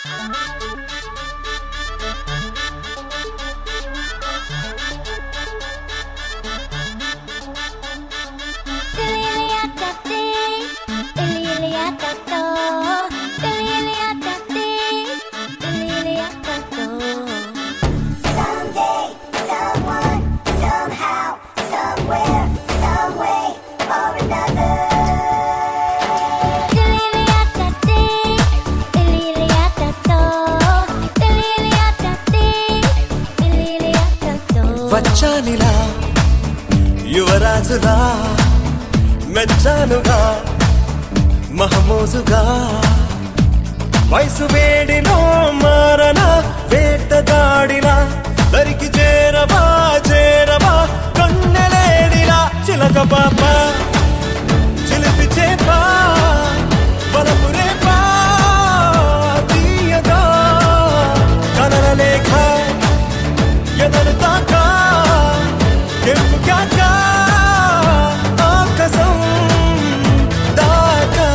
వచ్చానిలా యువరాజులా మెచ్చానుగా మహమోజుగా వయసు వేడిలో మారన వేటగాడిలా దరికి చేరవా చేరవా కన్నెలేడిలా చిలక పాప చిలిపి చేప బలపు రేపా తీయగా కనల లేఖ ఎదరు తాకా కెంపు క్యాక ఆకాశం దాకా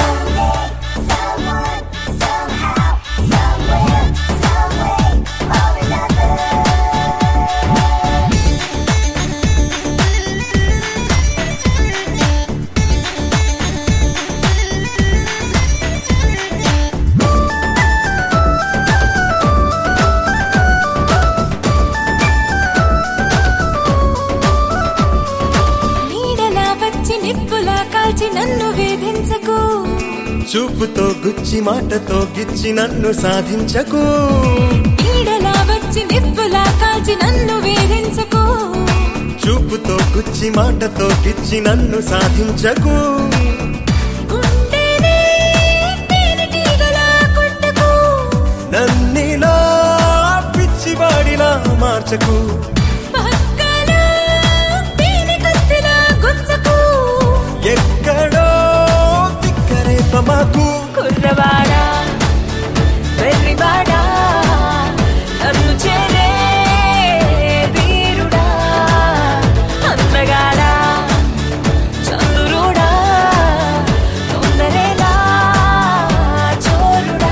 నన్ను వేధించకు చూపుతో గుచ్చి మాటతో గిచ్చి నన్ను సాధించకు నీడలా వచ్చి నిప్పులా కాల్చి నన్ను వేధించకు చూపుతో గుచ్చి మాటతో గిచ్చి నన్ను సాధించకు గుండెనే తేనెటీగలా కొట్టకు నన్నిలా పిచ్చివాడిలా మార్చకు పక్కలో తేనె కత్తిలా గుచ్చకు ఎక్కడో తిక్కరేపమాకు కుర్రవాడా వెర్రివాడా నన్ను చేరే వీరుడా అందగాడా చంద్రుడా తొందరేలా చోరుడా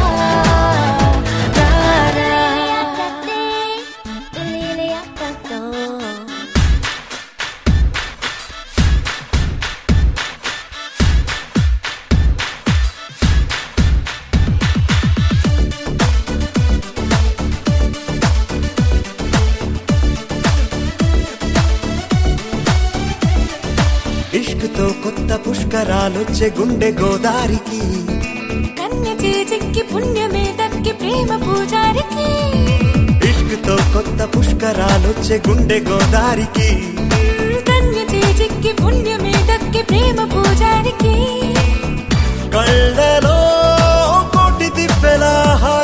ఇష్కుతో కొత్త పుష్కరాలొచ్చే గుండె గోదారికి కన్య చేజిక్కి పుణ్యమే దక్కి ప్రేమ పూజారికి ఇష్కుతో కొత్త పుష్కరాలొచ్చే గుండె గోదారికి కన్య చేజిక్కి పుణ్యమే దక్కి ప్రేమ పూజారికి కళ్ళలో కోటి దివ్వెలా